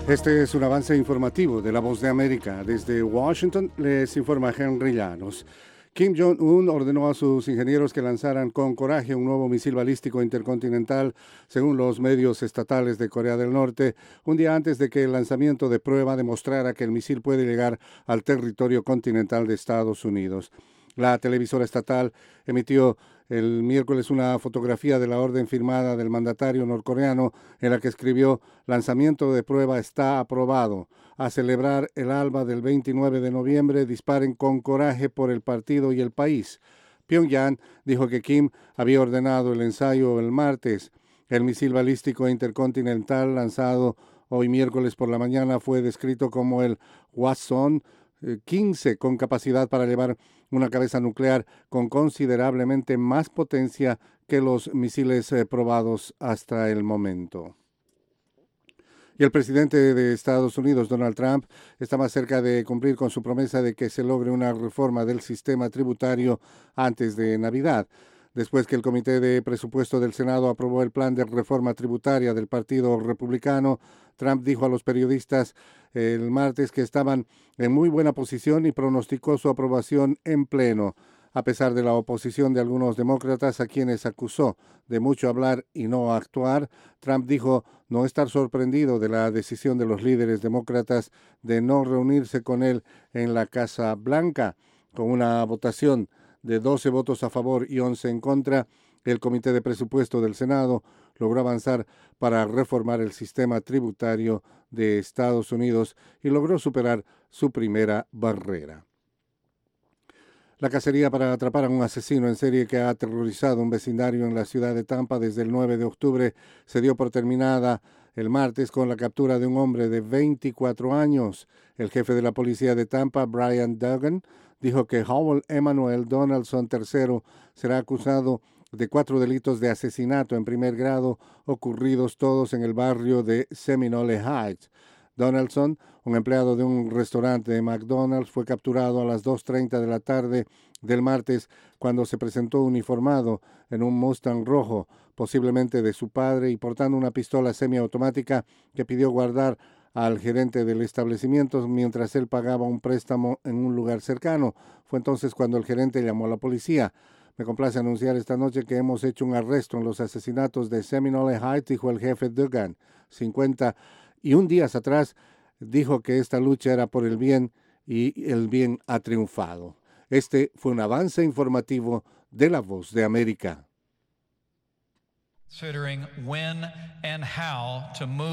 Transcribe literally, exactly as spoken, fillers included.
Este es un avance informativo de La Voz de América. Desde Washington les informa Henry Llanos. Kim Jong-un ordenó a sus ingenieros que lanzaran con coraje un nuevo misil balístico intercontinental, según los medios estatales de Corea del Norte, un día antes de que el lanzamiento de prueba demostrara que el misil puede llegar al territorio continental de Estados Unidos. La televisora estatal emitió el miércoles una fotografía de la orden firmada del mandatario norcoreano en la que escribió: lanzamiento de prueba está aprobado. A celebrar el alba del veintinueve de noviembre, disparen con coraje por el partido y el país. Pyongyang dijo que Kim había ordenado el ensayo el martes. El misil balístico intercontinental lanzado hoy miércoles por la mañana fue descrito como el Hwasong quince, con capacidad para llevar una cabeza nuclear con considerablemente más potencia que los misiles eh, probados hasta el momento. Y el presidente de Estados Unidos, Donald Trump, está más cerca de cumplir con su promesa de que se logre una reforma del sistema tributario antes de Navidad. Después que el Comité de Presupuesto del Senado aprobó el plan de reforma tributaria del Partido Republicano, Trump dijo a los periodistas el martes que estaban en muy buena posición y pronosticó su aprobación en pleno, a pesar de la oposición de algunos demócratas a quienes acusó de mucho hablar y no actuar. Trump dijo no estar sorprendido de la decisión de los líderes demócratas de no reunirse con él en la Casa Blanca. Con una votación de doce votos a favor y once en contra, el Comité de Presupuesto del Senado logró avanzar para reformar el sistema tributario de Estados Unidos y logró superar su primera barrera. La cacería para atrapar a un asesino en serie que ha aterrorizado un vecindario en la ciudad de Tampa desde el nueve de octubre se dio por terminada el martes con la captura de un hombre de veinticuatro años. El jefe de la policía de Tampa, Brian Duggan, dijo que Howell Emmanuel Donaldson tercero será acusado de cuatro delitos de asesinato en primer grado ocurridos todos en el barrio de Seminole Heights. Donaldson, un empleado de un restaurante de McDonald's, fue capturado a las dos treinta de la tarde del martes cuando se presentó uniformado en un Mustang rojo, posiblemente de su padre, y portando una pistola semiautomática que pidió guardar al gerente del establecimiento mientras él pagaba un préstamo en un lugar cercano. Fue entonces cuando el gerente llamó a la policía. Me complace anunciar esta noche que hemos hecho un arresto en los asesinatos de Seminole Heights, dijo el jefe Duggan. cincuenta y un días atrás dijo que esta lucha era por el bien y el bien ha triunfado. Este fue un avance informativo de La Voz de América.